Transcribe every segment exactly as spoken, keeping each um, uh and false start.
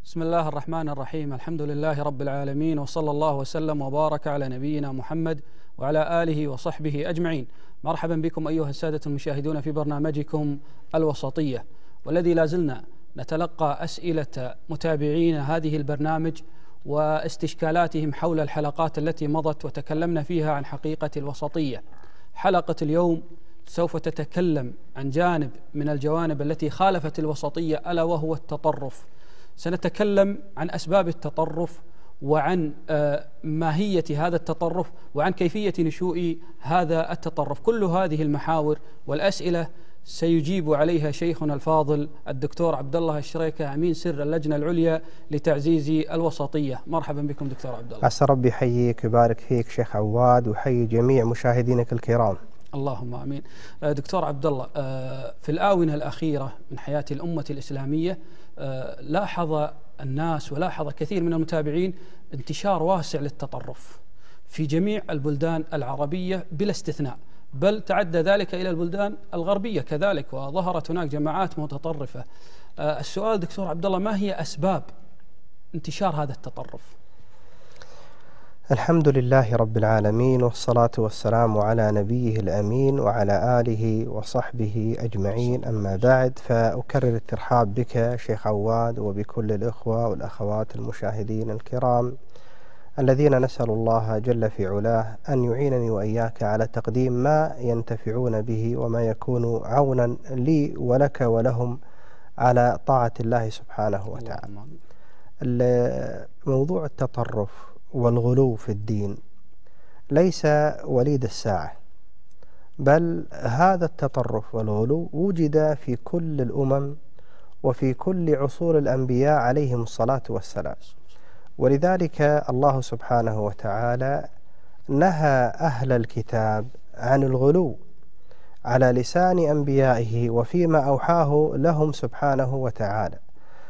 بسم الله الرحمن الرحيم. الحمد لله رب العالمين، وصلى الله وسلم وبارك على نبينا محمد وعلى آله وصحبه أجمعين. مرحبا بكم أيها السادة المشاهدون في برنامجكم الوسطية، والذي لازلنا نتلقى أسئلة متابعين هذه البرنامج واستشكالاتهم حول الحلقات التي مضت وتكلمنا فيها عن حقيقة الوسطية. حلقة اليوم سوف تتكلم عن جانب من الجوانب التي خالفت الوسطية، ألا وهو التطرف. سنتكلم عن أسباب التطرف وعن ماهية هذا التطرف وعن كيفية نشوء هذا التطرف. كل هذه المحاور والأسئلة سيجيب عليها شيخنا الفاضل الدكتور عبد الله الشريكة، أمين سر اللجنة العليا لتعزيز الوسطية. مرحبا بكم دكتور عبد الله. عسى ربي يحييك ويبارك فيك شيخ عواد، ويحيي جميع مشاهدينك الكرام. اللهم آمين. دكتور عبد الله، في الآونة الأخيرة من حياة الأمة الإسلامية لاحظ الناس ولاحظ كثير من المتابعين انتشار واسع للتطرف في جميع البلدان العربية بلا استثناء، بل تعدى ذلك إلى البلدان الغربية كذلك، وظهرت هناك جماعات متطرفة. السؤال دكتور عبد الله، ما هي أسباب انتشار هذا التطرف؟ الحمد لله رب العالمين، والصلاة والسلام على نبيه الأمين وعلى آله وصحبه أجمعين، أما بعد، فأكرر الترحاب بك شيخ عواد وبكل الإخوة والأخوات المشاهدين الكرام الذين نسأل الله جل في علاه أن يعينني وإياك على تقديم ما ينتفعون به وما يكون عونا لي ولك ولهم على طاعة الله سبحانه وتعالى. موضوع التطرف والغلو في الدين ليس وليد الساعة، بل هذا التطرف والغلو وجد في كل الأمم وفي كل عصور الأنبياء عليهم الصلاة والسلام. ولذلك الله سبحانه وتعالى نهى أهل الكتاب عن الغلو على لسان أنبيائه وفيما أوحاه لهم سبحانه وتعالى،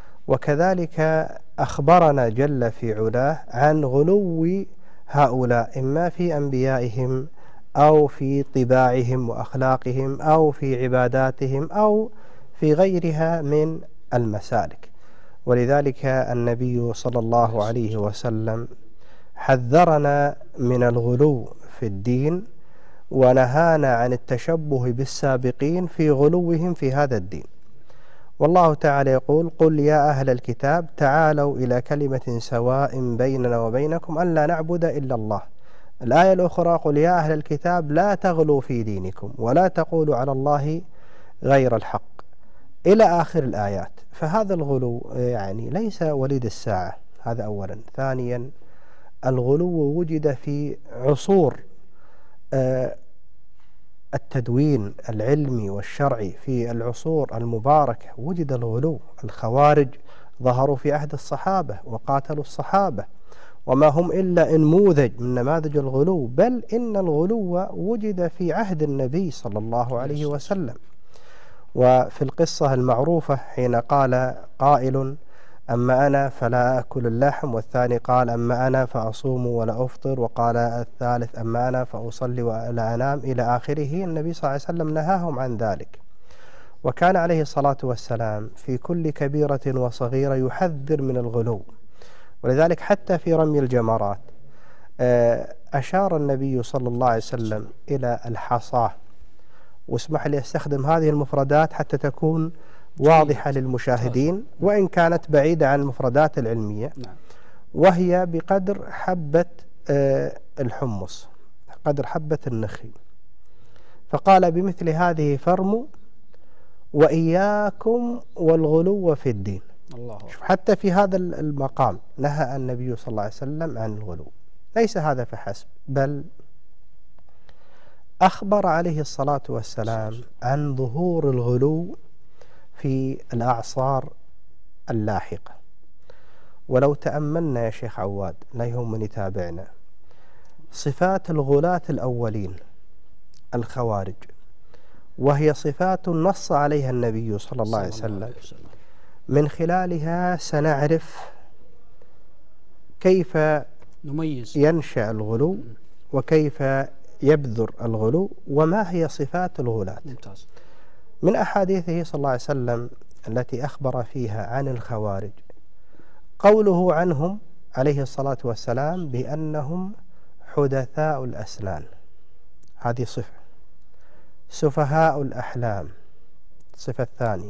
وكذلك أخبرنا جل في علاه عن غلو هؤلاء إما في أنبيائهم أو في طباعهم وأخلاقهم أو في عباداتهم أو في غيرها من المسالك. ولذلك النبي صلى الله عليه وسلم حذرنا من الغلو في الدين ونهانا عن التشبه بالسابقين في غلوهم في هذا الدين. والله تعالى يقول: قل يا أهل الكتاب تعالوا إلى كلمة سواء بيننا وبينكم ألا نعبد إلا الله. الآية الأخرى: قل يا أهل الكتاب لا تغلوا في دينكم ولا تقولوا على الله غير الحق، إلى آخر الآيات. فهذا الغلو يعني ليس وليد الساعة، هذا أولا. ثانيا، الغلو وجد في عصور التدوين العلمي والشرعي. في العصور المباركة وجد الغلو. الخوارج ظهروا في عهد الصحابة وقاتلوا الصحابة، وما هم إلا انموذج من نماذج الغلو، بل إن الغلو وجد في عهد النبي صلى الله عليه وسلم. وفي القصة المعروفة حين قال قائل: أما أنا فلا أكل اللحم، والثاني قال: أما أنا فأصوم ولا أفطر، وقال الثالث: أما أنا فأصلي ولا أنام، إلى آخره. النبي صلى الله عليه وسلم نهاهم عن ذلك، وكان عليه الصلاة والسلام في كل كبيرة وصغيرة يحذر من الغلو. ولذلك حتى في رمي الجمرات أشار النبي صلى الله عليه وسلم إلى الحصاة، واسمح لي أستخدم هذه المفردات حتى تكون واضحة للمشاهدين وإن كانت بعيدة عن المفردات العلمية، وهي بقدر حبة الحمص، قدر حبة النخل. فقال: بمثل هذه فرموا وإياكم والغلو في الدين. الله. حتى في هذا المقام نهى النبي صلى الله عليه وسلم عن الغلو. ليس هذا فحسب، بل أخبر عليه الصلاة والسلام عن ظهور الغلو في الأعصار اللاحقة. ولو تأملنا يا شيخ عواد، لا يهم من يتابعنا، صفات الغلاة الأولين الخوارج، وهي صفات نص عليها النبي صلى الله عليه وسلم، من خلالها سنعرف كيف نميز ينشأ الغلو وكيف يبذر الغلو وما هي صفات الغلاة. ممتاز. من أحاديثه صلى الله عليه وسلم التي أخبر فيها عن الخوارج قوله عنهم عليه الصلاة والسلام بأنهم حدثاء الأسنان، هذه صفة. سفهاء الأحلام، الصفة الثانية.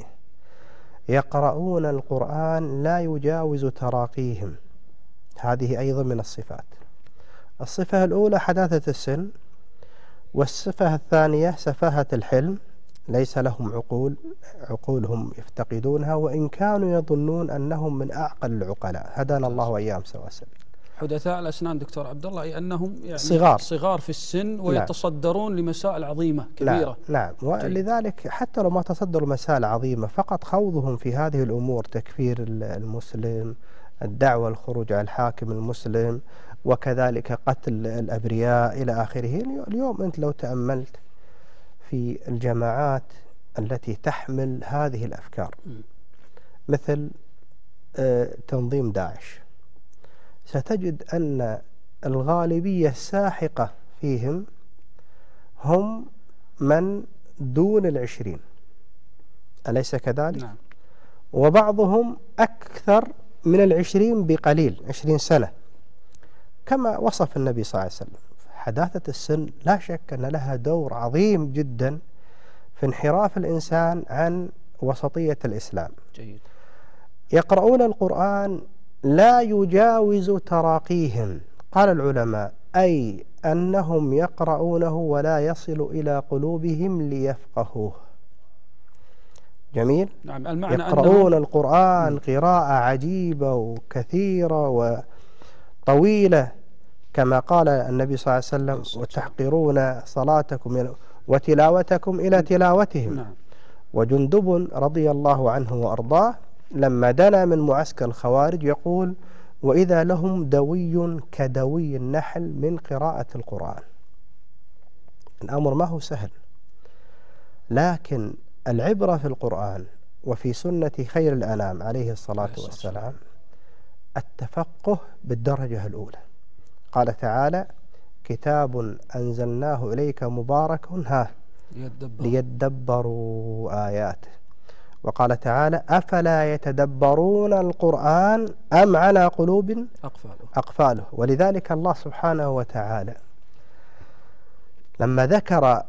يقرؤون القرآن لا يجاوز تراقيهم، هذه أيضا من الصفات. الصفة الأولى حداثة السن، والصفة الثانية سفاهة الحلم، ليس لهم عقول، عقولهم يفتقدونها وإن كانوا يظنون أنهم من أعقل العقلاء، هدانا الله وإياهم سواء السبيل. حدثاء الأسنان دكتور عبد الله أي أنهم يعني صغار صغار في السن ويتصدرون نعم. لمسائل عظيمة كبيرة. نعم, نعم. ولذلك حتى لو ما تصدروا مسائل عظيمة، فقط خوضهم في هذه الأمور، تكفير المسلم، الدعوة الخروج على الحاكم المسلم، وكذلك قتل الأبرياء إلى آخره. اليوم أنت لو تأملت في الجماعات التي تحمل هذه الأفكار مثل تنظيم داعش، ستجد أن الغالبية الساحقة فيهم هم من دون العشرين، أليس كذلك؟ نعم. وبعضهم أكثر من العشرين بقليل، عشرين سنة، كما وصف النبي صلى الله عليه وسلم. حداثة السن لا شك أن لها دور عظيم جدا في انحراف الإنسان عن وسطية الإسلام. جيد. يقرؤون القرآن لا يجاوز تراقيهم، قال العلماء أي أنهم يقرؤونه ولا يصل إلى قلوبهم ليفقهوه. جميل. نعم. المعنى يقرؤون أنهم... القرآن م. قراءة عجيبة وكثيرة وطويلة، كما قال النبي صلى الله عليه وسلم وتحقرون صلاتكم وتلاوتكم إلى تلاوتهم. نعم. وجندب رضي الله عنه وأرضاه لما دنا من معسكر الخوارج يقول وإذا لهم دوي كدوي النحل من قراءة القرآن. الأمر ما هو سهل، لكن العبرة في القرآن وفي سنة خير الأنام عليه الصلاة والسلام التفقه بالدرجة الأولى. قال تعالى كتاب أنزلناه إليك مبارك ها ليدبروا آياته. وقال تعالى أفلا يتدبرون القرآن أم على قلوب أقفاله, أقفاله. ولذلك الله سبحانه وتعالى لما ذكر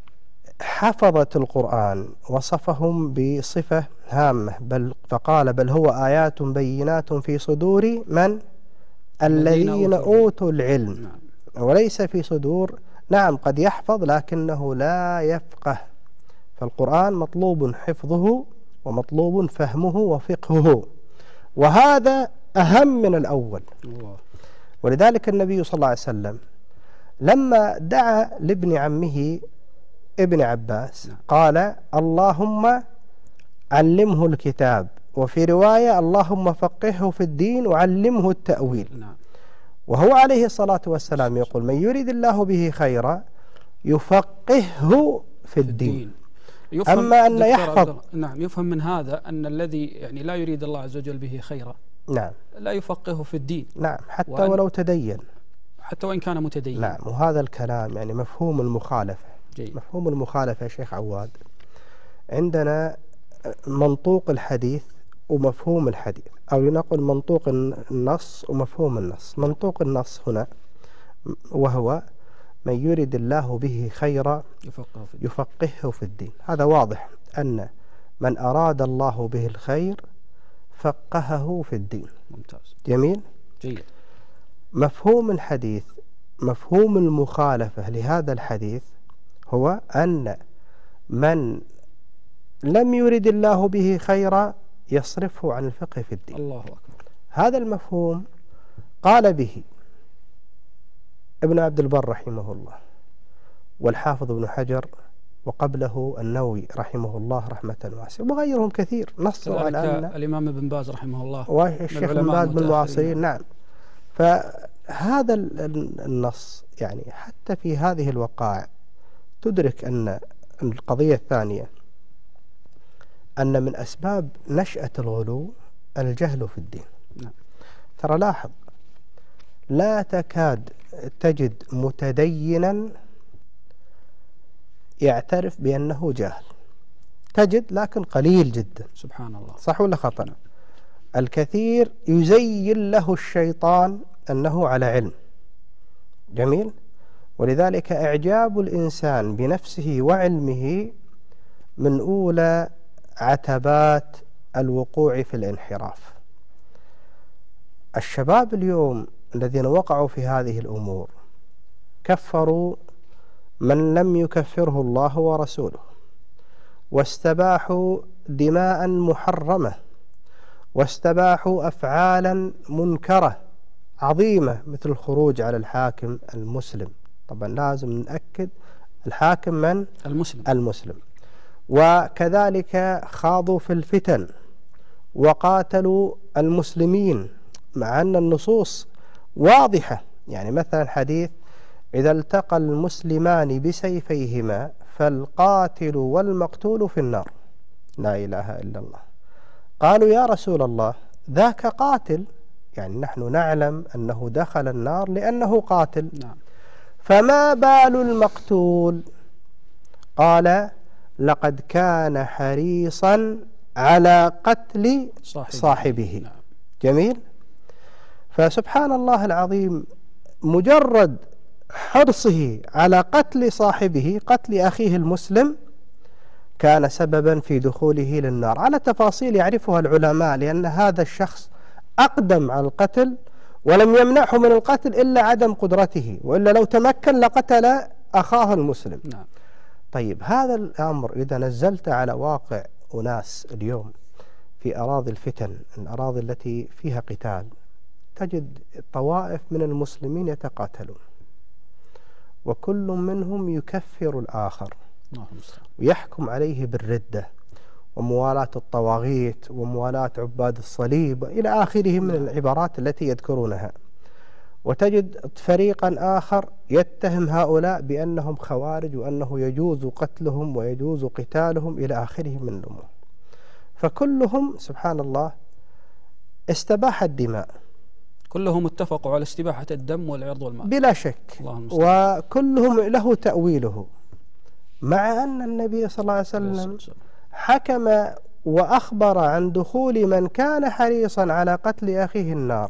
حفظة القرآن وصفهم بصفة هامة، بل فقال بل هو آيات بينات في صدور من الذين أوتوا العلم. نعم. وليس في صدور، نعم قد يحفظ لكنه لا يفقه. فالقرآن مطلوب حفظه ومطلوب فهمه وفقهه، وهذا أهم من الأول. الله. ولذلك النبي صلى الله عليه وسلم لما دعا لابن عمه ابن عباس قال اللهم علمه الكتاب، وفي رواية اللهم فقهه في الدين وعلمه التأويل. وهو عليه الصلاة والسلام يقول من يريد الله به خيرا يفقهه في الدين. أما أن يحفظ، نعم، يفهم من هذا أن الذي يعني لا يريد الله عز وجل به خيرا نعم لا يفقهه في الدين. نعم، حتى ولو تدين، حتى وإن كان متدين. نعم. وهذا الكلام يعني مفهوم المخالفة. جيد. مفهوم المخالفة يا شيخ عواد، عندنا منطوق الحديث ومفهوم الحديث، أو لنقل منطوق النص ومفهوم النص. منطوق النص هنا وهو من يريد الله به خيرا يفقهه في, يفقهه في الدين. هذا واضح أن من أراد الله به الخير فقهه في الدين. ممتاز. جميل. جيد. مفهوم الحديث، مفهوم المخالفة لهذا الحديث هو أن من لم يرد الله به خيرا يصرفه عن الفقه في الدين. الله أكبر. هذا المفهوم قال به ابن عبد البر رحمه الله، والحافظ ابن حجر، وقبله النووي رحمه الله رحمة واسعة، وغيرهم كثير نصوا على أن الإمام ابن باز رحمه الله والشيخ ابن باز من المعاصرين. نعم. فهذا النص يعني حتى في هذه الوقائع تدرك أن القضية الثانية أن من أسباب نشأة الغلو الجهل في الدين. نعم. ترى لاحظ لا تكاد تجد متدينا يعترف بأنه جاهل، تجد لكن قليل جدا. سبحان الله. صح ولا خطأ؟ الكثير يزين له الشيطان أنه على علم. جميل. ولذلك إعجاب الإنسان بنفسه وعلمه من أولى عتبات الوقوع في الانحراف. الشباب اليوم الذين وقعوا في هذه الأمور كفروا من لم يكفره الله ورسوله، واستباحوا دماء محرمة، واستباحوا أفعالا منكرة عظيمة مثل الخروج على الحاكم المسلم. طبعا لازم نأكد الحاكم من؟ المسلم. المسلم. وكذلك خاضوا في الفتن وقاتلوا المسلمين مع أن النصوص واضحة. يعني مثلا حديث إذا التقى المسلمان بسيفيهما فالقاتل والمقتول في النار. لا إله إلا الله. قالوا يا رسول الله ذاك قاتل، يعني نحن نعلم أنه دخل النار لأنه قاتل. نعم. فما بال المقتول؟ قال لقد كان حريصا على قتل صاحبه, صاحبه. نعم. جميل. فسبحان الله العظيم، مجرد حرصه على قتل صاحبه، قتل أخيه المسلم، كان سببا في دخوله للنار، على تفاصيل يعرفها العلماء، لأن هذا الشخص أقدم على القتل ولم يمنعه من القتل إلا عدم قدرته، وإلا لو تمكن لقتل أخاه المسلم. نعم. طيب هذا الأمر إذا نزلت على واقع أناس اليوم في أراضي الفتن، الأراضي التي فيها قتال، تجد طوائف من المسلمين يتقاتلون، وكل منهم يكفر الآخر ويحكم عليه بالردة وموالاة الطواغيت وموالاة عباد الصليب إلى آخره من العبارات التي يذكرونها. وتجد فريقا آخر يتهم هؤلاء بأنهم خوارج وأنه يجوز قتلهم ويجوز قتالهم إلى آخره من الأمور. فكلهم سبحان الله استباح الدماء، كلهم اتفقوا على استباحة الدم والعرض والمال بلا شك، وكلهم له تأويله، مع أن النبي صلى الله عليه وسلم حكم وأخبر عن دخول من كان حريصا على قتل أخيه النار.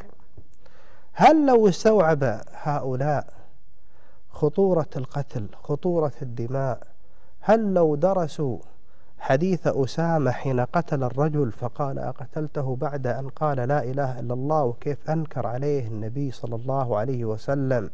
هل لو استوعب هؤلاء خطورة القتل، خطورة الدماء، هل لو درسوا حديث أسامة حين قتل الرجل فقال أقتلته بعد أن قال لا إله إلا الله، وكيف أنكر عليه النبي صلى الله عليه وسلم،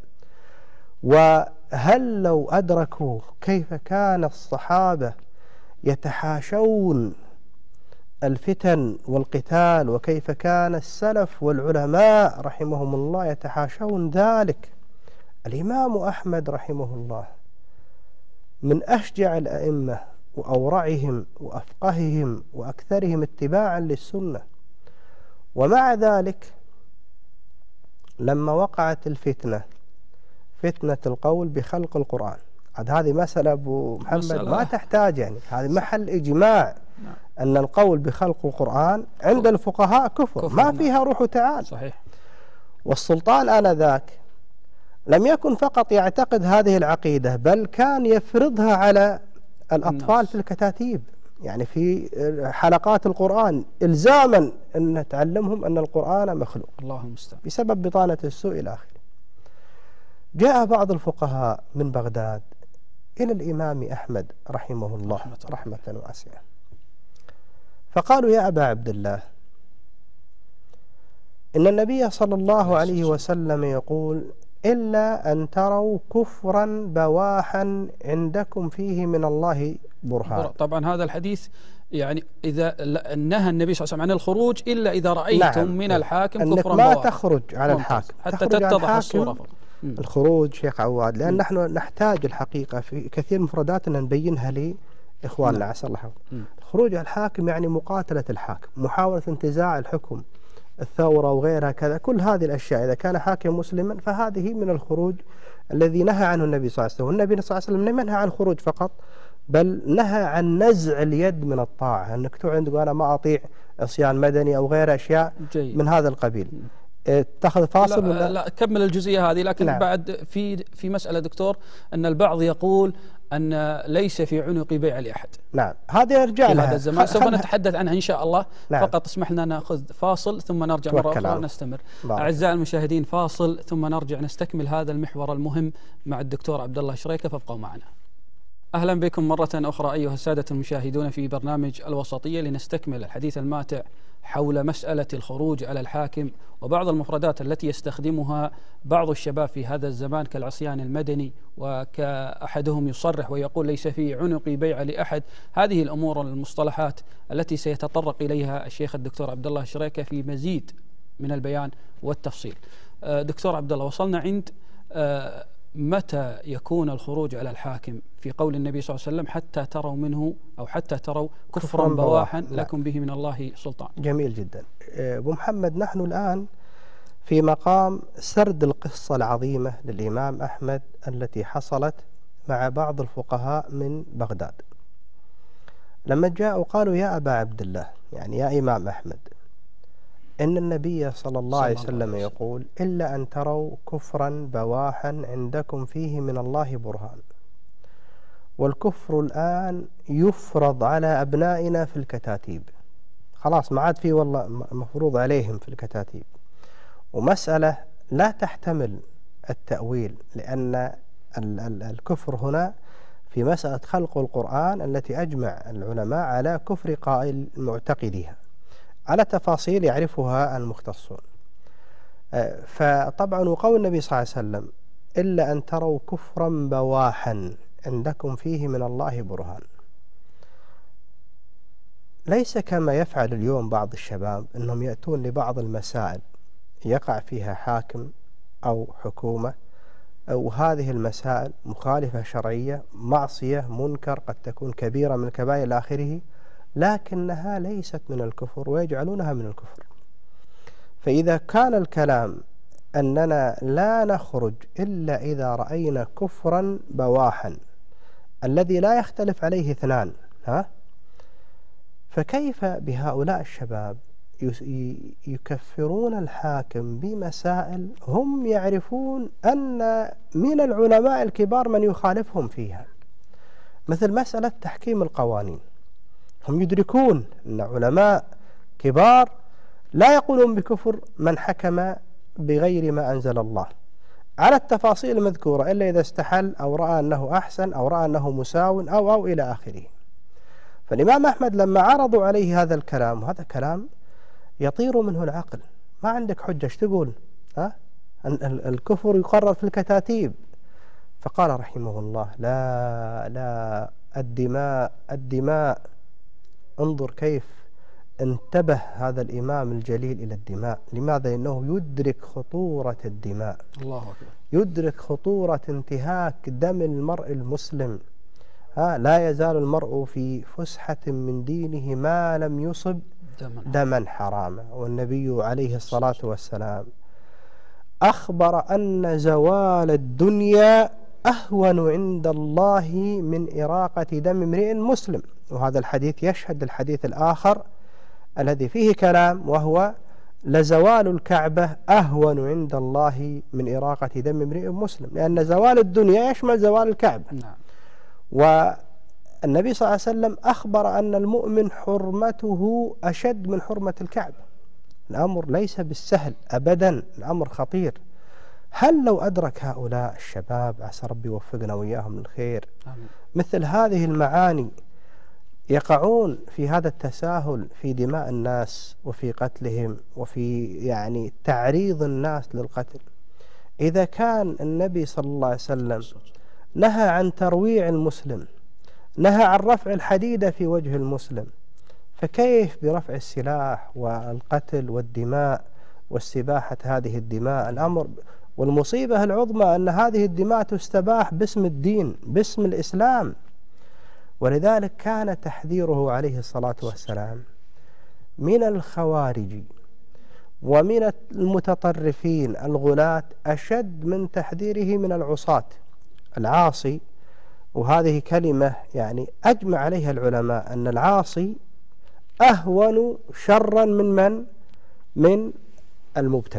وهل لو أدركوا كيف كان الصحابة يتحاشون الفتن والقتال، وكيف كان السلف والعلماء رحمهم الله يتحاشون ذلك. الإمام أحمد رحمه الله من أشجع الأئمة وأورعهم وأفقههم وأكثرهم اتباعا للسنة، ومع ذلك لما وقعت الفتنة، فتنة القول بخلق القرآن، عاد هذه مسألة أبو محمد ما تحتاج، يعني هذه محل إجماع أن القول بخلق القرآن عند الفقهاء كفر، كفر ما فيها روح تعالى. صحيح. والسلطان آنذاك لم يكن فقط يعتقد هذه العقيدة، بل كان يفرضها على الأطفال الناس في الكتاتيب، يعني في حلقات القرآن إلزاما أن تعلمهم أن القرآن مخلوق. الله المستعان. بسبب بطانة السوء إلى آخره. جاء بعض الفقهاء من بغداد إلى الإمام أحمد رحمه الله رحمة, رحمة واسعة، فقالوا يا أبا عبد الله، إن النبي صلى الله عليه وسلم يقول إلا أن تروا كفرا بواحا عندكم فيه من الله برهان. طبعا هذا الحديث يعني إذا نهى النبي صلى الله عليه وسلم عن الخروج إلا إذا رأيتم نعم. من الحاكم كفرا بواحا، ما تخرج على الحاكم حتى تتضح الصورة فقط. الخروج شيخ عواد، لأن م. نحن نحتاج الحقيقة في كثير من مفردات أن نبينها لإخواننا عسى الله حفظهم. الخروج على الحاكم يعني مقاتلة الحاكم، محاولة انتزاع الحكم، الثورة وغيرها كذا، كل هذه الأشياء إذا كان حاكم مسلما فهذه من الخروج الذي نهى عنه النبي صلى الله عليه وسلم. والنبي صلى الله عليه وسلم لم ينهى عن الخروج فقط، بل نهى عن نزع اليد من الطاعة، أنك تقعد تقول أنا ما أطيع عصيان مدني أو غير أشياء جيد. من هذا القبيل. تاخذ فاصل لا, ولا لا كمل الجزئية هذه. لكن نعم. بعد في في مسألة دكتور أن البعض يقول أن ليس في عنق بيع لأحد. نعم هذه يرجع في لها هذا الزمان سوف خلها. نتحدث عنها إن شاء الله. نعم. فقط اسمح لنا نأخذ فاصل ثم نرجع مرة أخرى نستمر. أعزائي المشاهدين فاصل ثم نرجع نستكمل هذا المحور المهم مع الدكتور عبد الله شريكة، فابقوا معنا. أهلا بكم مرة أخرى أيها السادة المشاهدون في برنامج الوسطية لنستكمل الحديث الماتع حول مسألة الخروج على الحاكم وبعض المفردات التي يستخدمها بعض الشباب في هذا الزمان كالعصيان المدني، وكأحدهم يصرح ويقول ليس في عنقي بيع لأحد. هذه الأمور المصطلحات التي سيتطرق إليها الشيخ الدكتور عبد الله شريكة في مزيد من البيان والتفصيل. دكتور عبد الله، وصلنا عند متى يكون الخروج على الحاكم في قول النبي صلى الله عليه وسلم حتى تروا منه أو حتى تروا كفرا بواحا لكم به من الله سلطان. جميل جدا أبو محمد. نحن الآن في مقام سرد القصة العظيمة للإمام أحمد التي حصلت مع بعض الفقهاء من بغداد لما جاءوا قالوا يا أبا عبد الله، يعني يا إمام أحمد، إن النبي صلى الله عليه وسلم يقول إلا أن تروا كفرا بواحا عندكم فيه من الله برهان، والكفر الآن يفرض على أبنائنا في الكتاتيب، خلاص ما عاد فيه والله مفروض عليهم في الكتاتيب، ومسألة لا تحتمل التأويل، لأن الكفر هنا في مسألة خلق القرآن التي أجمع العلماء على كفر قائل معتقدها على تفاصيل يعرفها المختصون. فطبعا وقول النبي صلى الله عليه وسلم إلا أن تروا كفرا بواحا عندكم فيه من الله برهان، ليس كما يفعل اليوم بعض الشباب أنهم يأتون لبعض المسائل يقع فيها حاكم أو حكومة وهذه المسائل مخالفة شرعية، معصية، منكر، قد تكون كبيرة من الكبائر إلى آخره، لكنها ليست من الكفر ويجعلونها من الكفر. فإذا كان الكلام أننا لا نخرج إلا إذا رأينا كفرا بواحا الذي لا يختلف عليه اثنان، ها؟ فكيف بهؤلاء الشباب يكفرون الحاكم بمسائل هم يعرفون أن من العلماء الكبار من يخالفهم فيها، مثل مسألة تحكيم القوانين. هم يدركون أن علماء كبار لا يقولون بكفر من حكم بغير ما أنزل الله على التفاصيل المذكورة إلا إذا استحل أو رأى أنه أحسن أو رأى أنه مساو أو أو إلى آخره. فالإمام أحمد لما عرضوا عليه هذا الكلام، وهذا كلام يطير منه العقل، ما عندك حجة ايش تقول؟ ها؟ الكفر يقرر في الكتاتيب. فقال رحمه الله لا لا الدماء الدماء. انظر كيف انتبه هذا الإمام الجليل إلى الدماء. لماذا؟ لأنه يدرك خطورة الدماء، الله أكبر. يدرك خطورة انتهاك دم المرء المسلم. ها لا يزال المرء في فسحة من دينه ما لم يصب دما حراما. والنبي عليه الصلاة والسلام أخبر أن زوال الدنيا أهون عند الله من إراقة دم امرئ مسلم، وهذا الحديث يشهد الحديث الآخر الذي فيه كلام، وهو لزوال الكعبة أهون عند الله من إراقة دم امرئ مسلم، لأن زوال الدنيا يشمل زوال الكعبة. نعم. والنبي صلى الله عليه وسلم أخبر أن المؤمن حرمته أشد من حرمة الكعبة. الأمر ليس بالسهل أبدا، الأمر خطير. هل لو أدرك هؤلاء الشباب، عسى ربي يوفقنا وإياهم للخير، مثل هذه المعاني، يقعون في هذا التساهل في دماء الناس وفي قتلهم وفي يعني تعريض الناس للقتل. إذا كان النبي صلى الله عليه وسلم نهى عن ترويع المسلم، نهى عن رفع الحديدة في وجه المسلم، فكيف برفع السلاح والقتل والدماء واستباحة هذه الدماء؟ الأمر والمصيبة العظمى أن هذه الدماء تستباح باسم الدين، باسم الإسلام. ولذلك كان تحذيره عليه الصلاة والسلام من الخوارج ومن المتطرفين الغلاة أشد من تحذيره من العصاة. العاصي، وهذه كلمة يعني أجمع عليها العلماء أن العاصي أهون شرا من من من المبتدع.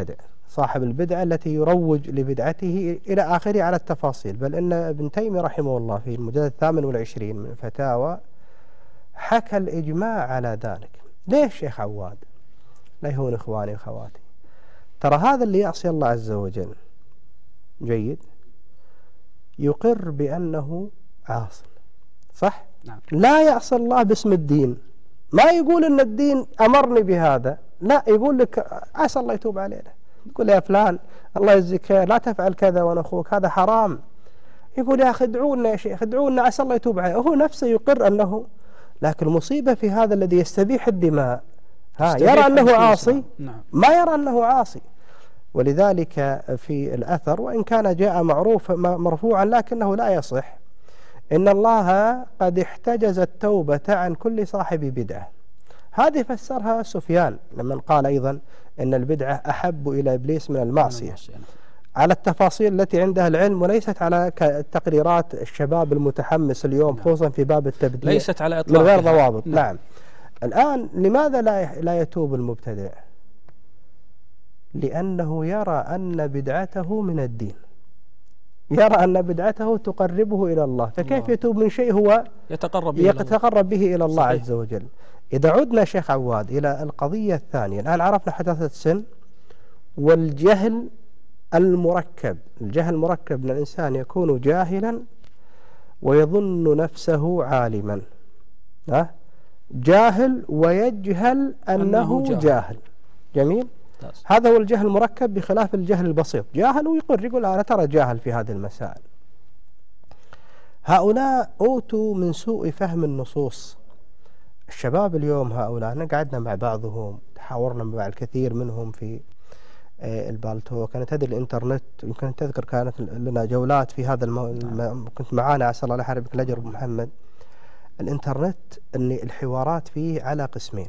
صاحب البدعة التي يروج لبدعته إلى آخره على التفاصيل. بل إن ابن تيمية رحمه الله في المجلد الثامن والعشرين من الفتاوى حكى الإجماع على ذلك. ليش شيخ عواد؟ لا يهون إخواني وأخواتي، ترى هذا اللي يعصي الله عز وجل جيد يقر بأنه عاص، صح؟ نعم. لا يعصي الله باسم الدين، ما يقول إن الدين أمرني بهذا، لا، يقول لك عسى الله يتوب علينا، يقول يا فلان الله يجزيك لا تفعل كذا وأنا أخوك هذا حرام، يقول يا أخي ادعونا يا شيخ ادعونا عسى الله يتوب علينا، وهو نفسه يقر أنه. لكن المصيبة في هذا الذي يستبيح الدماء، ها يرى أنه عاصي، ما يرى أنه عاصي. ولذلك في الأثر وإن كان جاء معروف مرفوعا لكنه لا يصح، إن الله قد احتجز التوبة عن كل صاحب بدعة. هذه فسرها سفيان لما قال أيضا إن البدعة أحب إلى إبليس من المعصية، على التفاصيل التي عندها العلم وليست على تقريرات الشباب المتحمس اليوم، خصوصا في باب التبديع، ليست على إطلاق من غير ضوابط. نعم. نعم. الآن لماذا لا لا يتوب المبتدع؟ لأنه يرى أن بدعته من الدين، يرى أن بدعته تقربه إلى الله، فكيف يتوب من شيء هو يتقرب به, يتقرب به إلى الله صحيح. عز وجل. إذا عدنا شيخ عواد إلى القضية الثانية، الآن عرفنا حداثة السن والجهل المركب. الجهل المركب أن الإنسان يكون جاهلا ويظن نفسه عالما، ها؟ جاهل ويجهل أنه, أنه جاهل. جاهل جميل. هذا هو الجهل المركب بخلاف الجهل البسيط. جاهل ويقر يقول أنا ترى جاهل في هذه المسائل. هؤلاء أوتوا من سوء فهم النصوص. الشباب اليوم هؤلاء قعدنا مع بعضهم، تحاورنا مع الكثير منهم في البالتو، كانت هذه الانترنت، يمكن تذكر كانت لنا جولات في هذا المو... الم... كنت معانا عسى الله يحرمك الأجر محمد. الانترنت أن الحوارات فيه على قسمين.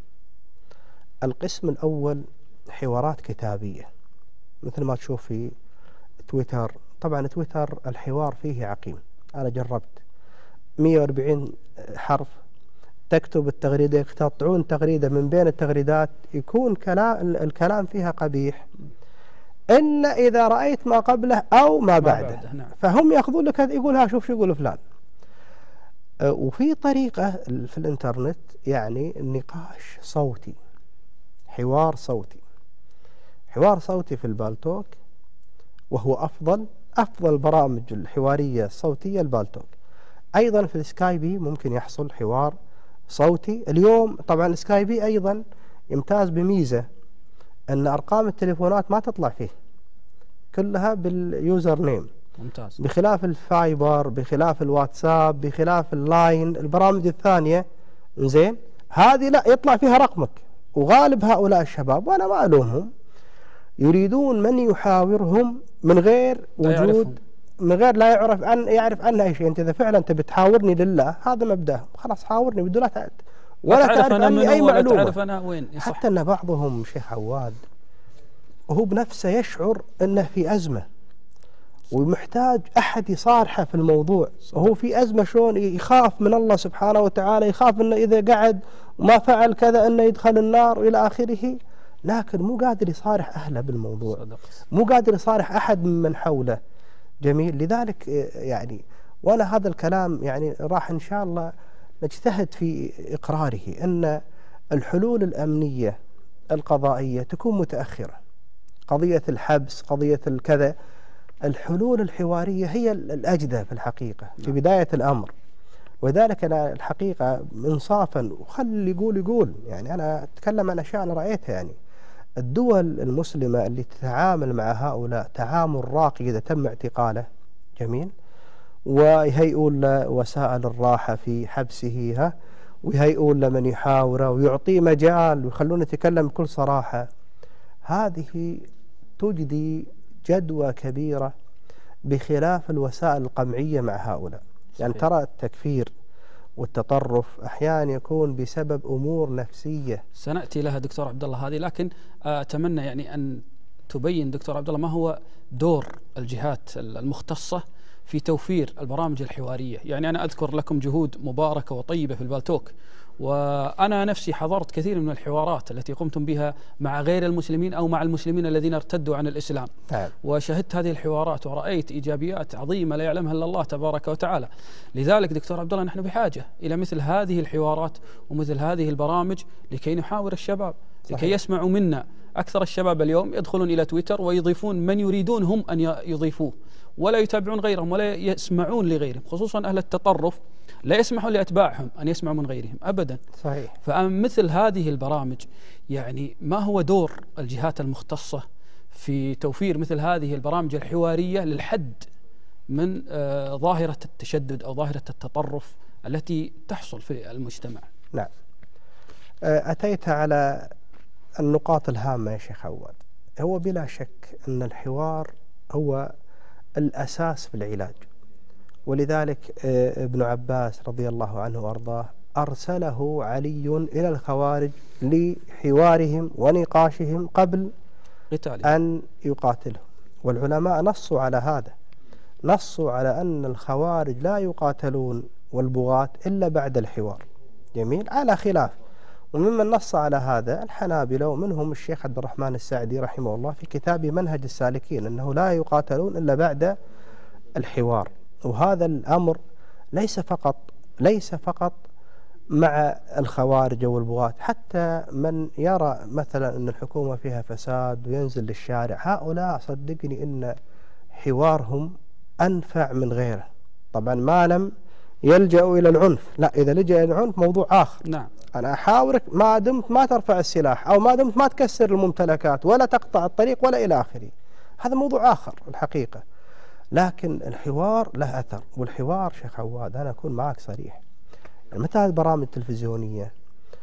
القسم الأول حوارات كتابية مثل ما تشوف في تويتر. طبعا تويتر الحوار فيه عقيم، أنا جربت مئة وأربعين حرف، تكتب التغريدة يقتطعون تغريدة من بين التغريدات يكون كلام الكلام فيها قبيح إلا إذا رأيت ما قبله أو ما بعده، نعم. فهم يأخذون لك يقول ها شوف شو يقول فلان. وفي طريقة في الانترنت يعني النقاش صوتي، حوار صوتي، حوار صوتي في البالتوك، وهو أفضل أفضل برامج الحوارية الصوتية البالتوك. أيضا في السكايبي ممكن يحصل حوار صوتي. اليوم طبعا السكايبي أيضا يمتاز بميزة أن أرقام التليفونات ما تطلع فيه، كلها باليوزر نيم، ممتاز. بخلاف الفايبر، بخلاف الواتساب، بخلاف اللاين، البرامج الثانية زين هذه لا يطلع فيها رقمك. وغالب هؤلاء الشباب وأنا ما ألومهم يريدون من يحاورهم من غير وجود، من غير لا يعرف عن يعرف عنها أي شيء. أنت إذا فعلا تبي تحاورني لله هذا مبدأهم، خلاص حاورني بدون لا تعرف ولا تعرف عني أي معلومة. تعرف أنا وين. حتى أن بعضهم شيخ عواد وهو بنفسه يشعر أنه في أزمة ومحتاج أحد يصارحه في الموضوع، وهو في أزمة شلون يخاف من الله سبحانه وتعالى، يخاف أنه إذا قعد وما فعل كذا أنه يدخل النار وإلى آخره، لكن مو قادر يصارح أهله بالموضوع، مو قادر يصارح أحد من حوله. جميل. لذلك يعني وأنا هذا الكلام يعني راح إن شاء الله نجتهد في إقراره أن الحلول الأمنية القضائية تكون متأخرة. قضية الحبس، قضية الكذا، الحلول الحوارية هي الأجدى في الحقيقة في بداية الأمر. وذلك أنا الحقيقة إنصافا وخلي يقول يقول يعني أنا أتكلم عن أشياء أنا رأيتها. يعني الدول المسلمة اللي تتعامل مع هؤلاء تعامل راقي إذا تم اعتقاله، جميل، ويهيئون له وسائل الراحة في حبسه، ها، ويهيئون له من يحاوره ويعطيه مجال ويخلونه يتكلم بكل صراحة، هذه تجدي جدوى كبيرة بخلاف الوسائل القمعية مع هؤلاء. يعني ترى التكفير والتطرف أحيانا يكون بسبب أمور نفسية سنأتي لها دكتور عبد الله هذه، لكن أتمنى يعني أن تبين دكتور عبد الله ما هو دور الجهات المختصة في توفير البرامج الحوارية. يعني أنا أذكر لكم جهود مباركة وطيبة في البالتوك، وأنا نفسي حضرت كثير من الحوارات التي قمتم بها مع غير المسلمين أو مع المسلمين الذين ارتدوا عن الإسلام، نعم. وشهدت هذه الحوارات ورأيت إيجابيات عظيمة لا يعلمها إلا الله تبارك وتعالى. لذلك دكتور عبد الله نحن بحاجة إلى مثل هذه الحوارات ومثل هذه البرامج لكي نحاور الشباب، لكي صحيح. يسمعوا منا. أكثر الشباب اليوم يدخلون إلى تويتر ويضيفون من يريدون هم أن يضيفوه، ولا يتابعون غيرهم ولا يسمعون لغيرهم، خصوصا أهل التطرف لا يسمحون لأتباعهم أن يسمعوا من غيرهم أبدا. صحيح. فمثل هذه البرامج يعني ما هو دور الجهات المختصة في توفير مثل هذه البرامج الحوارية للحد من آه ظاهرة التشدد أو ظاهرة التطرف التي تحصل في المجتمع؟ نعم، أتيت على النقاط الهامة يا شيخ عواد. هو بلا شك أن الحوار هو الأساس في العلاج، ولذلك ابن عباس رضي الله عنه وأرضاه أرسله علي إلى الخوارج لحوارهم ونقاشهم قبل قتالهم أن يقاتلهم، والعلماء نصوا على هذا، نصوا على أن الخوارج لا يقاتلون والبغاة إلا بعد الحوار. جميل، على خلاف، وممن نص على هذا الحنابلة ومنهم الشيخ عبد الرحمن السعدي رحمه الله في كتاب منهج السالكين أنه لا يقاتلون إلا بعد الحوار. وهذا الأمر ليس فقط ليس فقط مع الخوارج والبغاة، حتى من يرى مثلا أن الحكومة فيها فساد وينزل للشارع، هؤلاء صدقني أن حوارهم أنفع من غيره. طبعا ما لم يلجأوا إلى العنف، لا، إذا لجأ إلى العنف موضوع آخر. نعم. أنا أحاورك ما دمت ما ترفع السلاح أو ما دمت ما تكسر الممتلكات ولا تقطع الطريق ولا إلى آخره، هذا موضوع آخر الحقيقة. لكن الحوار له أثر، والحوار شيخ عواد أنا أكون معك صريح، متى هذه البرامج التلفزيونية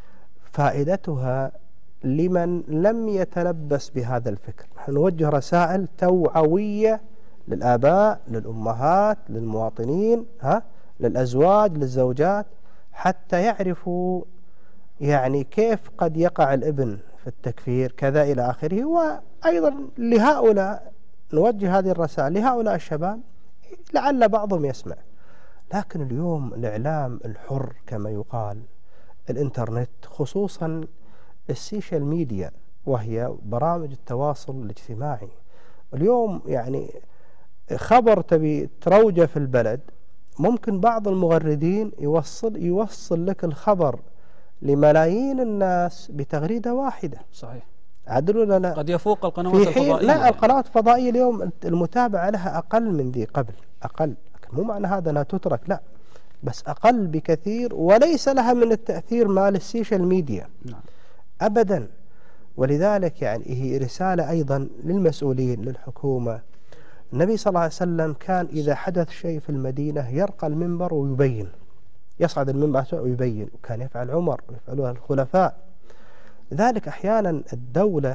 فائدتها لمن لم يتلبس بهذا الفكر. نحن نوجه رسائل توعوية للآباء، للأمهات، للمواطنين، ها، للأزواج، للزوجات، حتى يعرفوا يعني كيف قد يقع الابن في التكفير كذا إلى آخره. وأيضا لهؤلاء نوجه هذه الرسائل لهؤلاء الشباب، لعل بعضهم يسمع. لكن اليوم الإعلام الحر كما يقال، الإنترنت، خصوصا السوشيال ميديا وهي برامج التواصل الاجتماعي، اليوم يعني خبر تبي تروجه في البلد، ممكن بعض المغردين يوصل يوصل لك الخبر لملايين الناس بتغريدة واحدة. صحيح. عدلوا لنا قد يفوق القنوات الفضائية. لا، القنوات الفضائية اليوم المتابعة لها أقل من ذي قبل، أقل، مو معنى هذا أنها تترك، لا، بس أقل بكثير، وليس لها من التأثير مال السوشيال ميديا. نعم. أبدا. ولذلك يعني هي رسالة أيضا للمسؤولين، للحكومة. النبي صلى الله عليه وسلم كان إذا حدث شيء في المدينة يرقى المنبر ويبين، يصعد المنبر ويبين، وكان يفعل عمر ويفعلها الخلفاء. لذلك أحيانا الدولة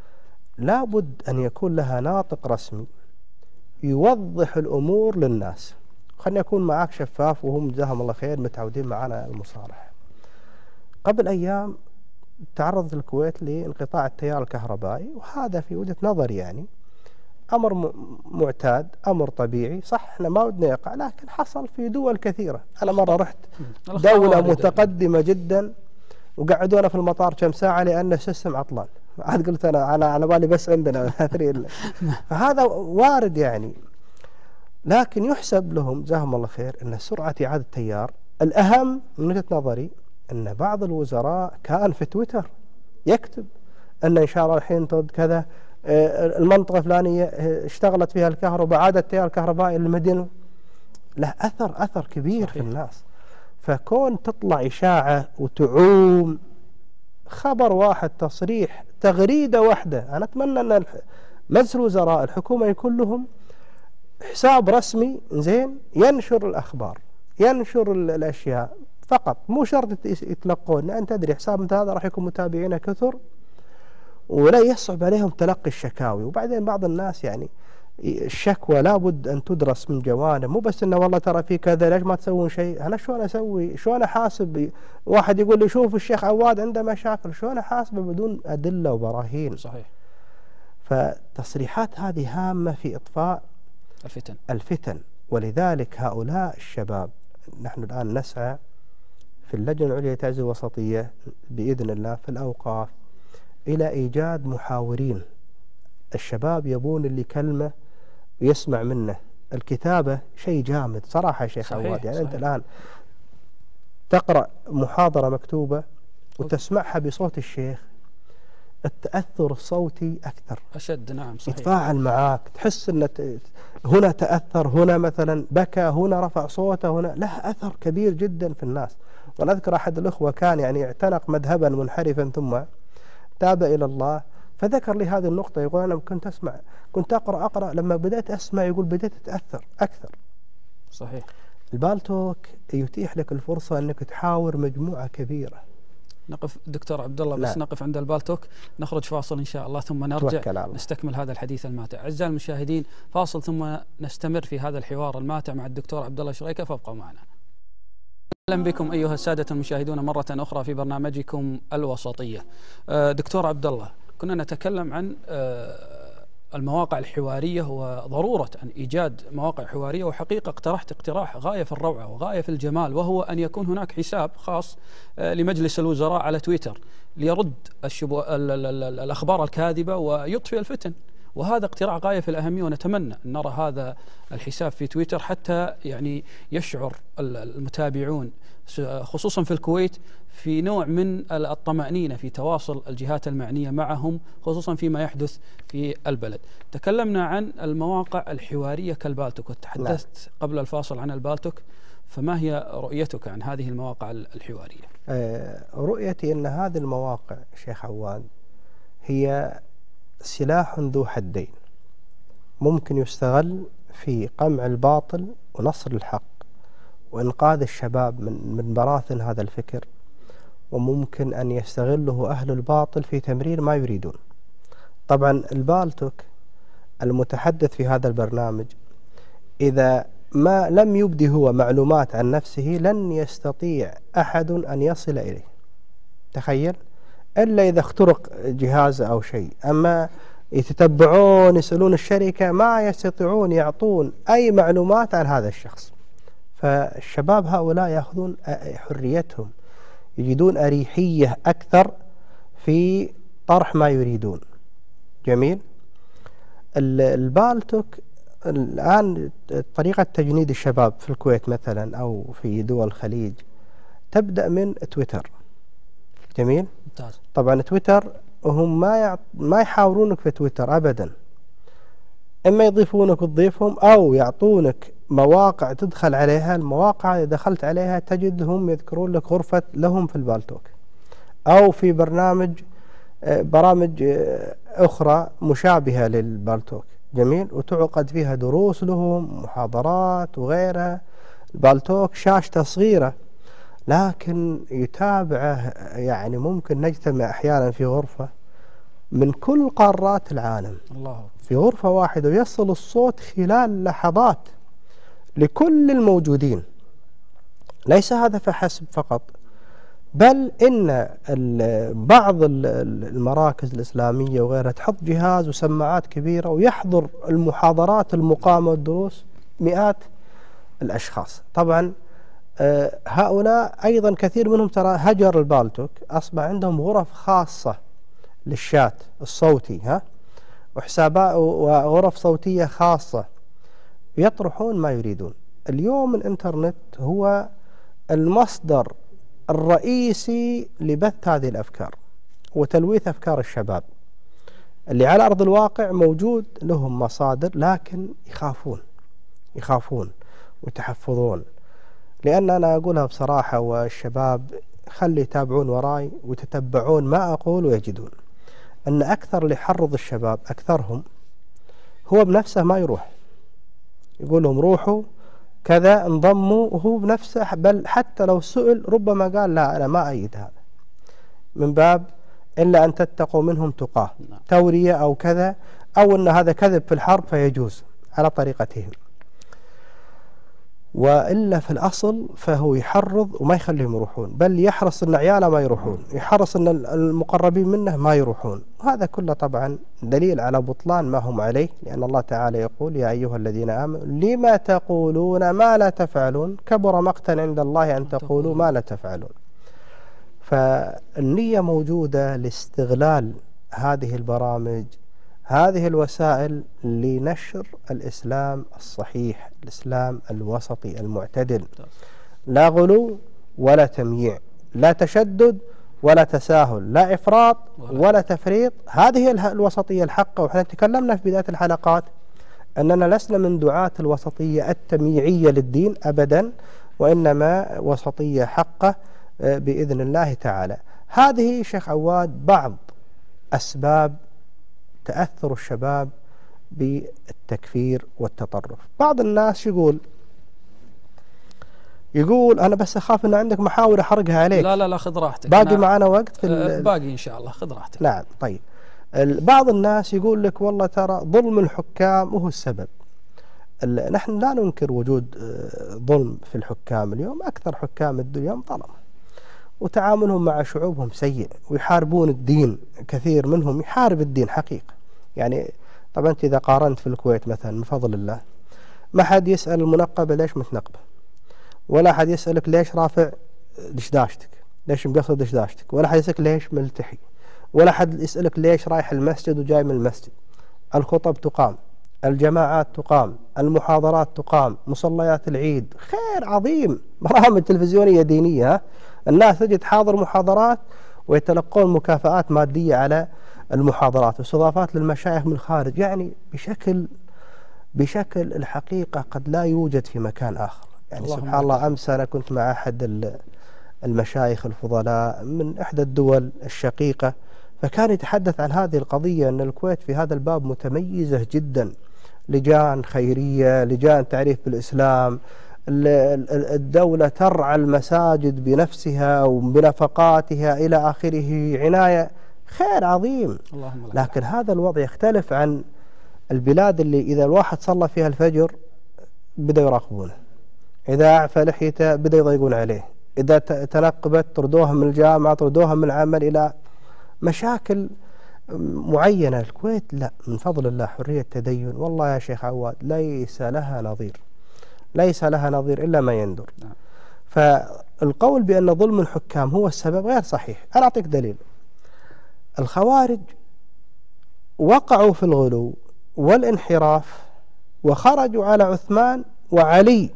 لابد أن يكون لها ناطق رسمي يوضح الأمور للناس. خلني أكون معك شفاف، وهم جزاهم الله خير متعودين معنا المصالحة. قبل أيام تعرضت الكويت لانقطاع التيار الكهربائي، وهذا في وجهة نظري يعني أمر معتاد، أمر طبيعي، صح احنا ما بدنا يقع، لكن حصل في دول كثيرة. أنا مرة رحت دولة متقدمة جدا وقعدونا في المطار كم ساعة لأن السيستم عطلان، عاد قلت أنا أنا على بالي بس عندنا فهذا وارد يعني. لكن يحسب لهم جزاهم الله خير أن سرعة إعادة التيار. الأهم من وجهة نظري أن بعض الوزراء كان في تويتر يكتب أن إن شاء الله الحين كذا المنطقة الفلانية اشتغلت فيها الكهرباء، عادت التيار الكهربائي للمدينة، له أثر أثر كبير. صحيح. في الناس. فكون تطلع إشاعة وتعوم خبر واحد، تصريح، تغريدة واحدة، أنا أتمنى أن مجلس الوزراء الحكومة يكون لهم حساب رسمي زين ينشر الأخبار، ينشر الأشياء فقط، مو شرط يتلقون. أنت تدري حساب مثل هذا راح يكون متابعينه كثر ولا يصعب عليهم تلقي الشكاوي. وبعدين بعض الناس يعني الشكوى لابد أن تدرس من جوانب، مو بس إنه والله ترى في كذا ليش ما تسوون شيء. أنا شلون أسوي؟ شلون أحاسب؟ واحد يقول لي شوف الشيخ عواد عنده مشاكل، شلون أحاسبه بدون أدلة وبراهين؟ صحيح. فالتصريحات هذه هامة في إطفاء الفتن الفتن ولذلك هؤلاء الشباب نحن الآن نسعى في اللجنة العليا للتعزية الوسطية بإذن الله في الأوقاف إلى إيجاد محاورين. الشباب يبون اللي كلمة ويسمع منه. الكتابة شيء جامد صراحة يا شيخ عواد. يعني صحيح. أنت الآن تقرأ محاضرة مكتوبة وتسمعها بصوت الشيخ، التأثر الصوتي أكثر أشد. نعم صحيح. يتفاعل معك، تحس أن هنا تأثر، هنا مثلا بكى، هنا رفع صوته، هنا له أثر كبير جدا في الناس. وأنا أذكر أحد الأخوة كان يعني اعتنق مذهبا منحرفا ثم تاب إلى الله، فذكر لي هذه النقطة. يقول أنا كنت أسمع، كنت أقرأ أقرأ لما بدأت أسمع يقول بدأت أتأثر أكثر. صحيح. البالتوك يتيح لك الفرصة أنك تحاور مجموعة كبيرة. نقف دكتور عبد الله بس لا. نقف عند البالتوك، نخرج فاصل إن شاء الله ثم نرجع نستكمل هذا الحديث الماتع. أعزائي المشاهدين فاصل ثم نستمر في هذا الحوار الماتع مع الدكتور عبد الله شريكة، فابقوا معنا. أهلا بكم أيها السادة المشاهدون مرة أخرى في برنامجكم الوسطية. دكتور عبد الله، كنا نتكلم عن المواقع الحوارية وضرورة أن إيجاد مواقع حوارية، وحقيقة اقترحت اقتراح غاية في الروعة وغاية في الجمال، وهو أن يكون هناك حساب خاص لمجلس الوزراء على تويتر ليرد الشبو... الأخبار الكاذبة ويطفئ الفتن. وهذا اقتراح غاية في الأهمية، ونتمنى أن نرى هذا الحساب في تويتر حتى يعني يشعر المتابعون خصوصا في الكويت في نوع من الطمأنينة في تواصل الجهات المعنية معهم، خصوصا فيما يحدث في البلد. تكلمنا عن المواقع الحوارية كالبالتوك وتحدثت لا. قبل الفاصل عن البالتوك، فما هي رؤيتك عن هذه المواقع الحوارية؟ آه رؤيتي أن هذه المواقع شيخ عواد هي سلاح ذو حدين، ممكن يستغل في قمع الباطل ونصر الحق وإنقاذ الشباب من من براثن هذا الفكر، وممكن أن يستغله أهل الباطل في تمرير ما يريدون. طبعا البالتوك المتحدث في هذا البرنامج إذا ما لم يبدي هو معلومات عن نفسه لن يستطيع أحد أن يصل إليه، تخيل، إلا إذا اخترق جهاز أو شيء. أما يتتبعون يسألون الشركة ما يستطيعون يعطون أي معلومات عن هذا الشخص. فالشباب هؤلاء يأخذون حريتهم، يجدون أريحية أكثر في طرح ما يريدون. جميل. البالتوك الآن طريقة تجنيد الشباب في الكويت مثلا أو في دول الخليج تبدأ من تويتر. جميل. ممتاز. طبعا تويتر هم ما يعط... ما يحاورونك في تويتر أبدا، إما يضيفونك وتضيفهم أو يعطونك مواقع تدخل عليها. المواقع إذا دخلت عليها تجدهم يذكرون لك غرفة لهم في البالتوك أو في برنامج برامج أخرى مشابهة للبالتوك. جميل. وتعقد فيها دروس لهم، محاضرات وغيرها. البالتوك شاشته صغيرة لكن يتابعه، يعني ممكن نجتمع أحيانا في غرفة من كل قارات العالم الله في غرفة واحدة، ويصل الصوت خلال لحظات لكل الموجودين. ليس هذا فحسب فقط، بل إن بعض المراكز الإسلامية وغيرها تحط جهاز وسماعات كبيرة ويحضر المحاضرات المقامة والدروس مئات الأشخاص. طبعا هؤلاء أيضا كثير منهم ترى هجر البالتوك، أصبح عندهم غرف خاصة للشات الصوتي ها وحسابات وغرف صوتية خاصة يطرحون ما يريدون. اليوم الإنترنت هو المصدر الرئيسي لبث هذه الأفكار وتلويث أفكار الشباب. اللي على أرض الواقع موجود لهم مصادر لكن يخافون يخافون ويتحفظون. لأن أنا أقولها بصراحة، والشباب خلي يتابعون وراي ويتتبعون ما أقول ويجدون أن أكثر اللي يحرض الشباب أكثرهم هو بنفسه ما يروح، يقول لهم روحوا كذا انضموا، وهو بنفسه بل حتى لو سئل ربما قال لا أنا ما أيد هذا، من باب إلا أن تتقوا منهم تقاه، تورية أو كذا، أو أن هذا كذب في الحرب فيجوز على طريقتهم. وإلا في الأصل فهو يحرض وما يخليهم يروحون، بل يحرص أن عياله ما يروحون، يحرص أن المقربين منه ما يروحون. وهذا كله طبعا دليل على بطلان ما هم عليه، لأن الله تعالى يقول يا أيها الذين آمنوا لما تقولون ما لا تفعلون كبر مقتا عند الله أن تقولوا ما لا تفعلون. فالنية موجودة لاستغلال هذه البرامج، هذه الوسائل، لنشر الإسلام الصحيح، الإسلام الوسطي المعتدل، لا غلو ولا تمييع، لا تشدد ولا تساهل، لا إفراط ولا تفريط. هذه الوسطية الحقة. وإحنا تكلمنا في بداية الحلقات أننا لسنا من دعاة الوسطية التمييعية للدين أبدا، وإنما وسطية حقة بإذن الله تعالى. هذه شيخ عواد بعض أسباب تأثر الشباب بالتكفير والتطرف. بعض الناس يقول يقول أنا بس أخاف أن عندك محاور أحرقها عليك. لا لا لا خذ راحتك، باقي معنا وقت في أه باقي إن شاء الله، خذ راحتك. نعم طيب. بعض الناس يقول لك والله ترى ظلم الحكام هو السبب. نحن لا ننكر وجود ظلم في الحكام اليوم، أكثر حكام اليوم ظلمة وتعاملهم مع شعوبهم سيء ويحاربون الدين، كثير منهم يحارب الدين حقيقة. يعني طبعا إذا قارنت في الكويت مثلا من فضل الله ما حد يسأل المنقبة ليش متنقبة، ولا حد يسألك ليش رافع دشداشتك، ليش مقصر دشداشتك، ولا حد يسألك ليش ملتحي، ولا حد يسألك ليش رايح المسجد وجاي من المسجد. الخطب تقام، الجماعات تقام، المحاضرات تقام، مصليات العيد، خير عظيم، برامج تلفزيونية دينية، الناس تجي تحاضر محاضرات ويتلقون مكافآت مادية على المحاضرات، واستضافات للمشايخ من الخارج، يعني بشكل بشكل الحقيقة قد لا يوجد في مكان آخر. يعني سبحان الله، أمس أنا كنت مع أحد المشايخ الفضلاء من إحدى الدول الشقيقة، فكان يتحدث عن هذه القضية أن الكويت في هذا الباب متميزة جدا، لجان خيرية، لجان تعريف بالإسلام، الدولة ترعى المساجد بنفسها وبنفقاتها إلى آخره، عناية، خير عظيم. لكن هذا الوضع يختلف عن البلاد اللي إذا الواحد صلى فيها الفجر بدأوا يراقبونه، إذا أعفى لحيته بدأوا يضيقون عليه، إذا تنقبت طردوها من الجامعة، طردوها من العمل، إلى مشاكل معينة. الكويت لا، من فضل الله حرية تدين، والله يا شيخ عواد ليس لها نظير، ليس لها نظير إلا ما يندر. فالقول بأن ظلم الحكام هو السبب غير صحيح. أنا أعطيك دليل. الخوارج وقعوا في الغلو والانحراف وخرجوا على عثمان وعلي،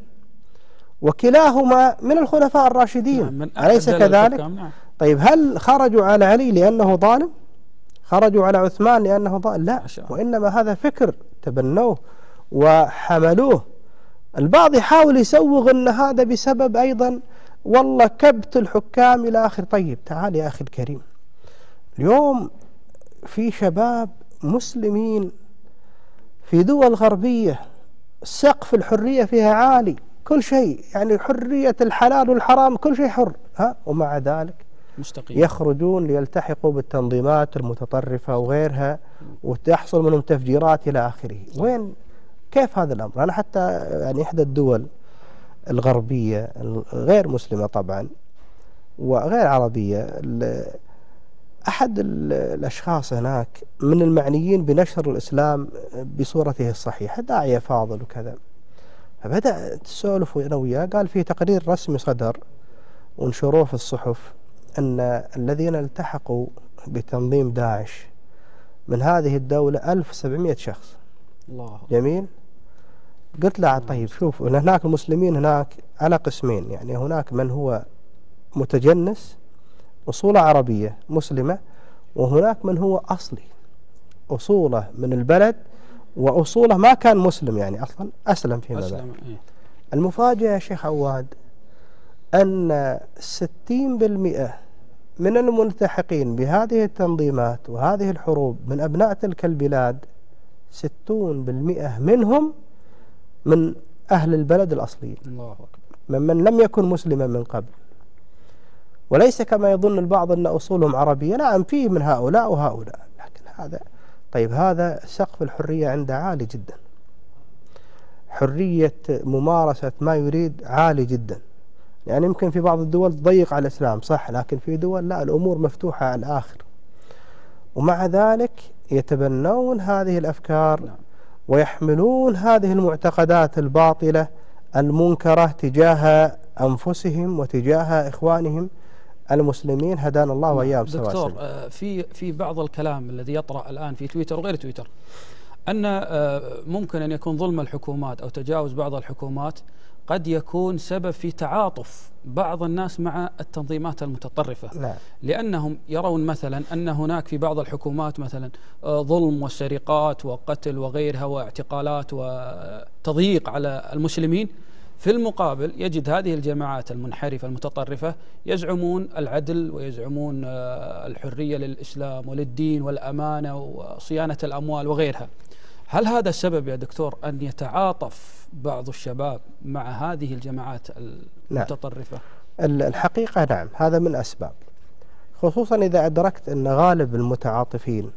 وكلاهما من الخلفاء الراشدين، أليس كذلك؟ نعم. طيب هل خرجوا على علي لأنه ظالم؟ خرجوا على عثمان لأنه ظالم؟ لا، وإنما هذا فكر تبنوه وحملوه. البعض يحاول يسوغ أن هذا بسبب أيضا والله كبت الحكام إلى آخر. طيب تعال يا أخي الكريم، اليوم في شباب مسلمين في دول غربية سقف الحرية فيها عالي، كل شيء يعني حرية الحلال والحرام، كل شيء حر، ها، ومع ذلك مستقيم يخرجون ليلتحقوا بالتنظيمات المتطرفة وغيرها، وتحصل منهم تفجيرات إلى آخره. وين كيف هذا الأمر؟ أنا حتى يعني إحدى الدول الغربية غير مسلمة طبعا وغير عربية، أحد الأشخاص هناك من المعنيين بنشر الإسلام بصورته الصحيحة، داعية فاضل وكذا، فبدأ تسولف أنا وياه، قال في تقرير رسمي صدر ونشروه في الصحف أن الذين التحقوا بتنظيم داعش من هذه الدولة ألف وسبعمائة شخص. الله. جميل. قلت له طيب شوف، هناك المسلمين هناك على قسمين، يعني هناك من هو متجنس أصوله عربية مسلمة، وهناك من هو أصلي أصوله من البلد وأصوله ما كان مسلم، يعني أصلا أسلم فيما بعد. إيه؟ المفاجأة يا شيخ عواد أن ستين بالمئة من الملتحقين بهذه التنظيمات وهذه الحروب من أبناء تلك البلاد، ستون بالمئة منهم من أهل البلد الأصليين، الله أكبر، ممن لم يكن مسلما من قبل. وليس كما يظن البعض أن أصولهم عربية، نعم فيه من هؤلاء وهؤلاء، لكن هذا طيب هذا سقف الحرية عنده عالي جدا، حرية ممارسة ما يريد عالي جدا. يعني يمكن في بعض الدول تضيق على الإسلام صح، لكن في دول لا، الأمور مفتوحة على الآخر، ومع ذلك يتبنون هذه الأفكار ويحملون هذه المعتقدات الباطلة المنكرة تجاه أنفسهم وتجاه إخوانهم المسلمين هدانا الله وإياهم سواء. دكتور، في في بعض الكلام الذي يطرأ الآن في تويتر وغير تويتر أن ممكن أن يكون ظلم الحكومات أو تجاوز بعض الحكومات قد يكون سبب في تعاطف بعض الناس مع التنظيمات المتطرفة. نعم. لأنهم يرون مثلا أن هناك في بعض الحكومات مثلا ظلم وسرقات وقتل وغيرها واعتقالات وتضييق على المسلمين، في المقابل يجد هذه الجماعات المنحرفة المتطرفة يزعمون العدل ويزعمون الحرية للإسلام وللدين والأمانة وصيانة الأموال وغيرها. هل هذا السبب يا دكتور أن يتعاطف بعض الشباب مع هذه الجماعات المتطرفة؟ نعم. الحقيقة نعم، هذا من أسباب، خصوصا إذا أدركت أن غالب المتعاطفين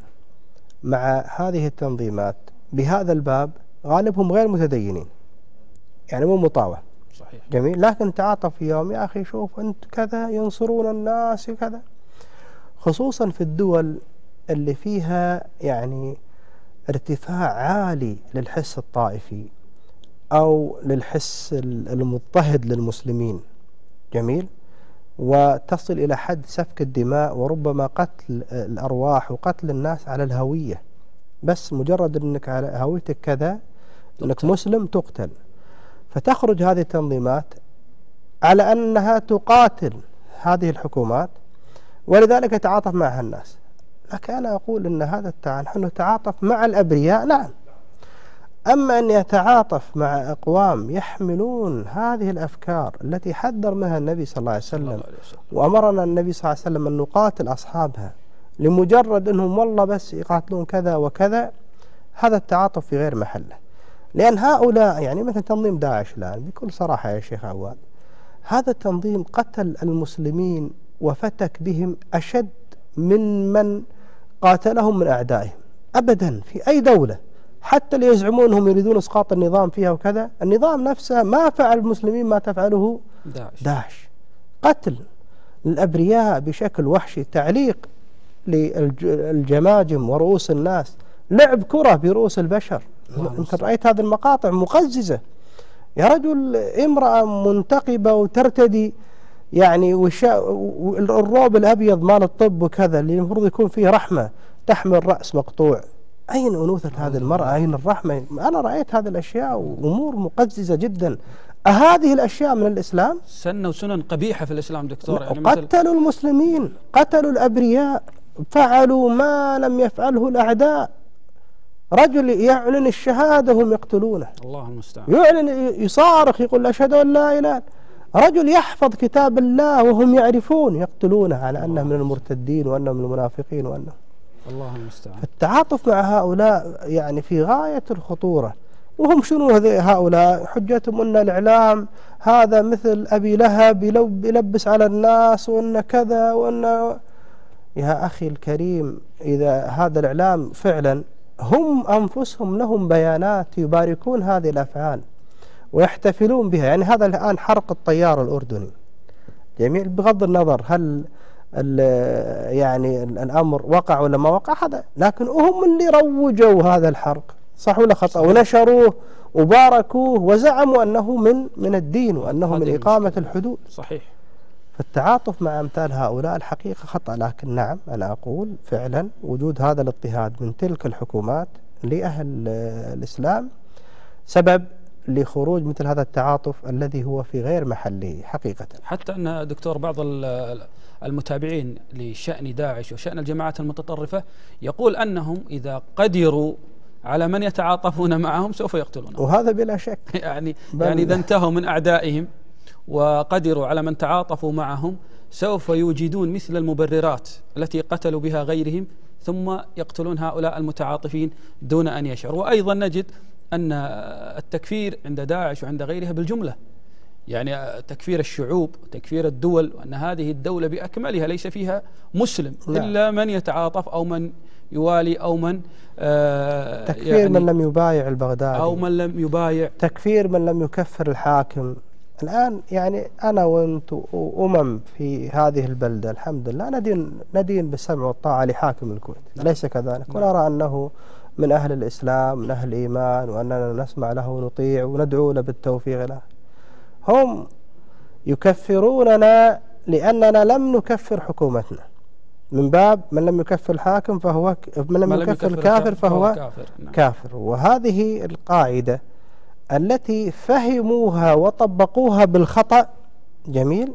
مع هذه التنظيمات بهذا الباب غالبهم غير متدينين، يعني مو مطاوع. صحيح. جميل. لكن تعاطف يوم يا أخي شوف أنت كذا ينصرون الناس وكذا، خصوصا في الدول اللي فيها يعني ارتفاع عالي للحس الطائفي أو للحس المضطهد للمسلمين. جميل. وتصل إلى حد سفك الدماء وربما قتل الأرواح وقتل الناس على الهوية، بس مجرد أنك على هويتك كذا أنك مسلم تقتل. فتخرج هذه التنظيمات على أنها تقاتل هذه الحكومات، ولذلك يتعاطف معها الناس. لكن أنا أقول أن هذا نحن نتعاطف مع الأبرياء، نعم. أما أن يتعاطف مع أقوام يحملون هذه الأفكار التي حذر منها النبي صلى الله عليه وسلم وأمرنا النبي صلى الله عليه وسلم أن نقاتل أصحابها لمجرد أنهم والله بس يقاتلون كذا وكذا، هذا التعاطف في غير محله. لأن هؤلاء يعني مثل تنظيم داعش الآن بكل صراحة يا شيخ عواد، هذا التنظيم قتل المسلمين وفتك بهم أشد من من قاتلهم من أعدائهم أبدا في أي دولة، حتى اللي يزعمون أنهم يريدون إسقاط النظام فيها وكذا، النظام نفسه ما فعل المسلمين ما تفعله داعش. داعش قتل الأبرياء بشكل وحشي، تعليق للجماجم ورؤوس الناس، لعب كرة برؤوس البشر. أنت رأيت هذه المقاطع مقززة، يا رجل امرأة منتقبة وترتدي يعني الروب الأبيض مال الطب وكذا اللي المفروض يكون فيه رحمة، تحمل رأس مقطوع. أين أنوثة هذه المرأة؟ أين الرحمة؟ أنا رأيت هذه الأشياء وأمور مقززة جدا. هذه الأشياء من الإسلام؟ سنة وسنن قبيحة في الإسلام دكتور. يعني قتلوا المسلمين، قتلوا الأبرياء، فعلوا ما لم يفعله الأعداء. رجل يعلن الشهادة هم يقتلونه. الله المستعان. يعلن يصارخ يقول أشهد أن لا إله. رجل يحفظ كتاب الله وهم يعرفون يقتلونه على أنه من المرتدين وأنه من المنافقين وأنه. الله المستعان. التعاطف مع هؤلاء يعني في غاية الخطورة. وهم شنو هؤلاء؟ حجتهم أن الإعلام هذا مثل أبي لهب يلبس على الناس وأن كذا وأن. يا أخي الكريم، إذا هذا الإعلام فعلا هم أنفسهم لهم بيانات يباركون هذه الأفعال ويحتفلون بها. يعني هذا الآن حرق الطيار الأردني، جميل، بغض النظر هل يعني الأمر وقع ولا ما وقع هذا، لكن هم اللي روجوا هذا الحرق، صح ولا خطأ؟ ونشروه وباركوه وزعموا أنه من من الدين وأنه من إقامة الحدود. صحيح. فالتعاطف مع أمثال هؤلاء الحقيقة خطأ. لكن نعم أنا أقول فعلا وجود هذا الاضطهاد من تلك الحكومات لأهل الإسلام سبب لخروج مثل هذا التعاطف الذي هو في غير محله حقيقة. حتى أن دكتور بعض المتابعين لشأن داعش وشأن الجماعات المتطرفة يقول أنهم إذا قدروا على من يتعاطفون معهم سوف يقتلونه. وهذا بلا شك. يعني يعني إذا انتهوا من أعدائهم وقدروا على من تعاطفوا معهم سوف يوجدون مثل المبررات التي قتلوا بها غيرهم ثم يقتلون هؤلاء المتعاطفين دون أن يشعروا. وأيضا نجد أن التكفير عند داعش وعند غيرها بالجملة، يعني تكفير الشعوب وتكفير الدول، وأن هذه الدولة بأكملها ليس فيها مسلم لا. إلا من يتعاطف أو من يوالي أو من آه تكفير يعني من لم يبايع البغدادي أو من لم يبايع، تكفير من لم يكفر الحاكم. الآن يعني أنا وأنت وأمم في هذه البلدة الحمد لله ندين ندين بالسمع والطاعة لحاكم الكويت، أليس كذلك؟ ونرى أنه من أهل الإسلام من أهل الإيمان وأننا نسمع له ونطيع وندعو له بالتوفيق له. هم يكفروننا لأننا لم نكفر حكومتنا، من باب من لم يكفر الحاكم فهو من لم يكفر الكافر فهو كافر, نعم. كافر. وهذه القاعدة التي فهموها وطبقوها بالخطأ، جميل،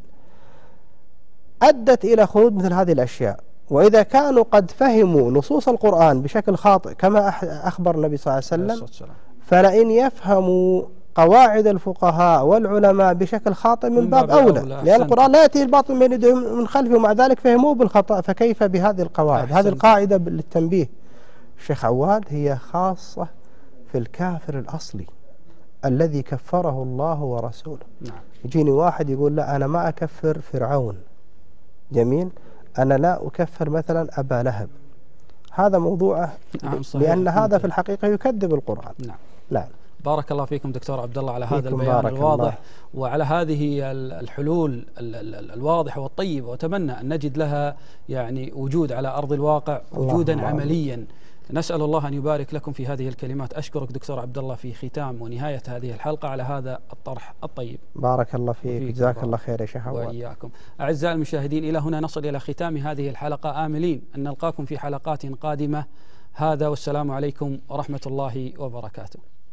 أدت إلى خروج مثل هذه الأشياء. وإذا كانوا قد فهموا نصوص القرآن بشكل خاطئ كما أخبر النبي صلى الله عليه وسلم، فلئن يفهموا قواعد الفقهاء والعلماء بشكل خاطئ من, من باب, باب أولى, أولى. لأن القرآن لا يأتي الباطل من يدهم من خلفه، ومع ذلك فهموه بالخطأ، فكيف بهذه القواعد؟ هذه القاعدة للتنبيه الشيخ عواد هي خاصة في الكافر الأصلي الذي كفره الله ورسوله. نعم. يجيني واحد يقول لا أنا ما أكفر فرعون، جميل، أنا لا أكفر مثلا أبا لهب، هذا موضوعه. نعم، لأن هذا في الحقيقة يكذب القرآن. نعم. لا. بارك الله فيكم دكتور عبد الله على هذا البيان الواضح وعلى هذه الحلول الواضحة والطيبة، وأتمنى أن نجد لها يعني وجود على أرض الواقع، وجودا عمليا. نسأل الله أن يبارك لكم في هذه الكلمات. أشكرك دكتور عبد الله في ختام ونهاية هذه الحلقة على هذا الطرح الطيب. بارك الله فيك، جزاك الله خير يا شيخ عواد. وإياكم. أعزائي المشاهدين، إلى هنا نصل إلى ختام هذه الحلقة، آملين أن نلقاكم في حلقات قادمة. هذا والسلام عليكم ورحمة الله وبركاته.